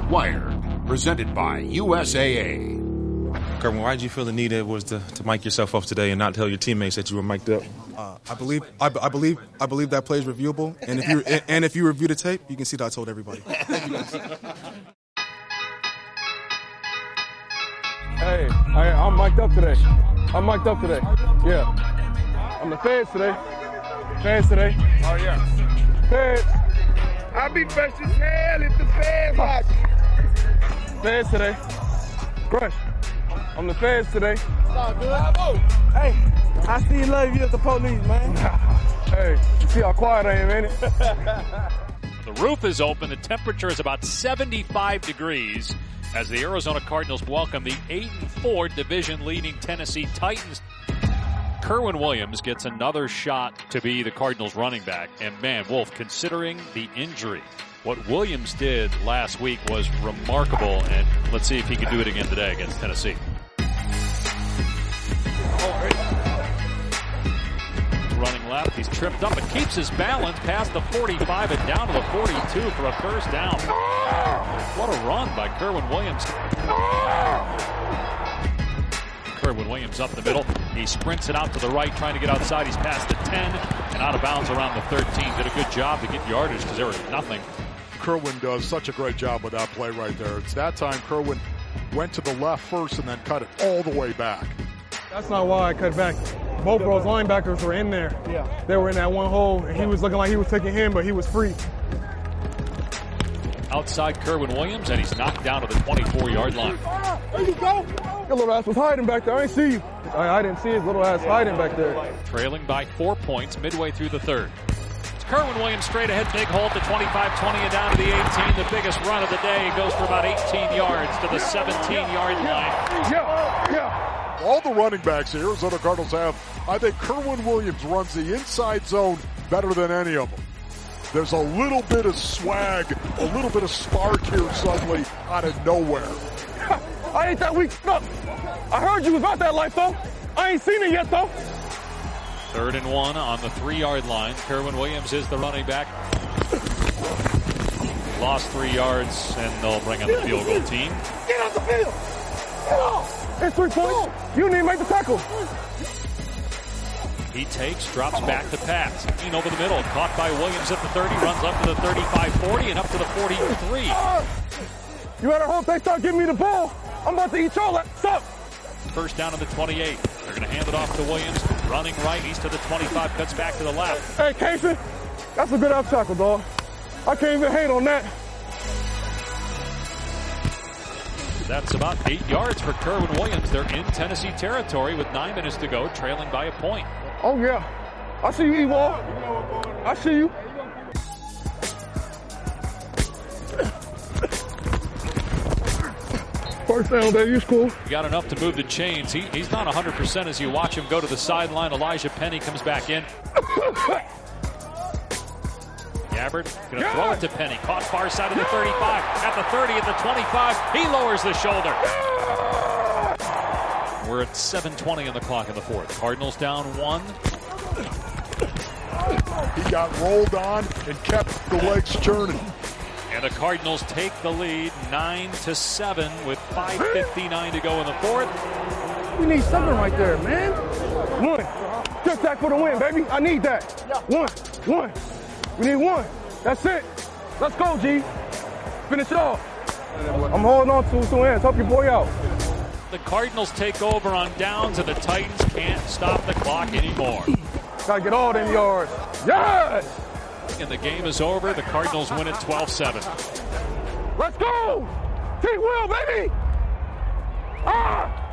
Wired, presented by USAA. Kerwin, why did you feel the need was to mic yourself up today and not tell your teammates that you were mic'd up? I believe that play is reviewable, and if you review the tape, you can see that I told everybody. Hey, I'm mic'd up today. Yeah, I'm the feds today. Oh yeah, feds. I'll be fresh as hell if the feds watch. Feds today. Crush. I'm the feds today. All good. Hey, I still love you as the police, man. Hey, you see how quiet I am, ain't it? The roof is open. The temperature is about 75 degrees as the Arizona Cardinals welcome the 8-4 division-leading Tennessee Titans. Kerwin Williams gets another shot to be the Cardinals running back. And man, Wolf, considering the injury, what Williams did last week was remarkable. And let's see if he can do it again today against Tennessee. Running left, he's tripped up and keeps his balance past the 45 and down to the 42 for a first down. What a run by Kerwin Williams. Kerwin Williams up the middle. He sprints it out to the right, trying to get outside. He's past the 10 and out of bounds around the 13. Did a good job to get yardage because there was nothing. Kerwin does such a great job with that play right there. It's that time Kerwin went to the left first and then cut it all the way back. That's not why I cut back. Both of those linebackers were in there. Yeah. They were in that one hole, and he was looking like he was taking him, but he was free. Outside Kerwin Williams, and he's knocked down to the 24-yard line. There you go. Your little ass was hiding back there. I didn't see you. I didn't see his little ass hiding back there. Trailing by 4 points midway through the third. It's Kerwin Williams straight ahead, big hole at the 25-20 and down to the 18. The biggest run of the day. Goes for about 18 yards to the 17-yard line. Yeah. All the running backs the Arizona Cardinals have, I think Kerwin Williams runs the inside zone better than any of them. There's a little bit of swag, a little bit of spark here suddenly out of nowhere. I ain't that weak. No. I heard you was about that life, though. I ain't seen it yet, though. 3rd and 1 on the 3-yard line. Kerwin Williams is the running back. Lost 3 yards, and they'll bring on the field goal team. Get on the field. Get off. It's 3 points. You need to make the tackle. He takes, drops back to pass. In over the middle, caught by Williams at the 30, runs up to the 35-40 and up to the 43. You better hope they start giving me the ball. I'm about to eat y'all that stuff. First down to the 28. They're going to hand it off to Williams. Running right, he's to the 25, cuts back to the left. Hey, Casey, that's a good out tackle, dog. I can't even hate on that. That's about 8 yards for Kerwin Williams. They're in Tennessee territory with 9 minutes to go, trailing by a point. Oh, yeah. I see you, Ewald. I see you. First down, baby. You cool. He got enough to move the chains. He's not 100% as you watch him go to the sideline. Elijah Penny comes back in. Gabbard going to throw it to Penny. Caught far side of the 35. At the 30, at the 25. He lowers the shoulder. We're at 7:20 on the clock in the fourth. Cardinals down 1. He got rolled on and kept the legs churning. And the Cardinals take the lead 9-7 with 5:59 to go in the fourth. We need something right there, man. 1. Just that for the win, baby. I need that. 1. We need 1. That's it. Let's go, G. Finish it off. I'm holding on to 2 hands. Help your boy out. The Cardinals take over on downs, and the Titans can't stop the clock anymore. Gotta get all them yards. Yes! And the game is over. The Cardinals win it 12-7. Let's go! T-Will, baby! Ah!